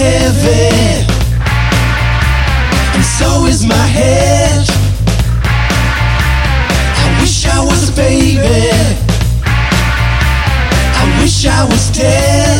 heavy, and so is my head. I wish I was a baby, I wish I was dead.